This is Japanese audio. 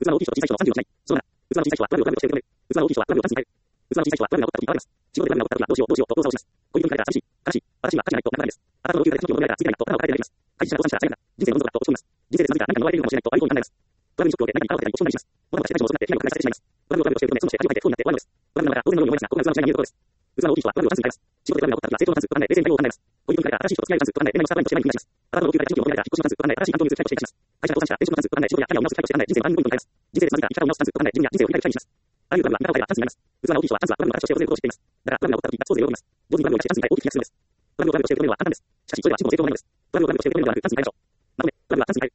器の大きい人と小さい人の30をしない。そうだな。器の小さい人は上着を着て受け止める。器の大きい人は上着を単に変える。器の小さい人は上着が起こった時に変わります。仕事で上着が起こった時はどうしようと動作をします。こういう風に変えたら寂しい。悲しい。私は火事がないとなくなるんです。あなたの同級生で職業を求められたら次々と頭を抱えています。会社が倒産したら最悪だ。人生の温度だと落ち込みます。人生でつまずいたら何かに追われているかもしれないと悪い方に考えます。トラブルにショックを受け、何かに腹を立てたり、落ち込んだりします。物事がしてない人もそうなって被害を拡大させてしまいます。トラブルをして受け止め、損して恥をかいて不幸になって終わるのです。トラブルながら当然のように思いますが、ここが器の違いに見えるところです。器の大きい人はトラブルをチャンスに変えます。仕事でトラブルが起こった時は成長のチャンスと考え、冷静に対応を考えます。こういう風に変えたら新しい人と付き合いのチャンスと考え、恋愛のスタートラインとして前に踏み出します。あなたの同級生で職業を求められた引っ越しのチャンスと考え、新しい環境に移るタイプとしていきます。会社が倒産した転職のチャンスと考え、仕事やキャリアを見直すタイプとして考え、人生のターニングポイントに変えます。人生でつまずいた生き方を見直すチャンスと考え、自分や人生を振り返る機会にします。あらゆるトラブルは味方を変えればチャンスになります。器の大きい人はチャンスはトラブルの形として訪れることを知っています。だからトラブルが起こった時、ガッツポーズで喜びます。同時にトラブルを生かしてチャンスに変え大きく飛躍するのです。トラブルをして受け止めるのは簡単です。しかし、それは進歩の成功を生むのです。トラブルをして受け止めるのではなく、チャンスに変えましょう。まとめ、トラブルはチャンスに変える。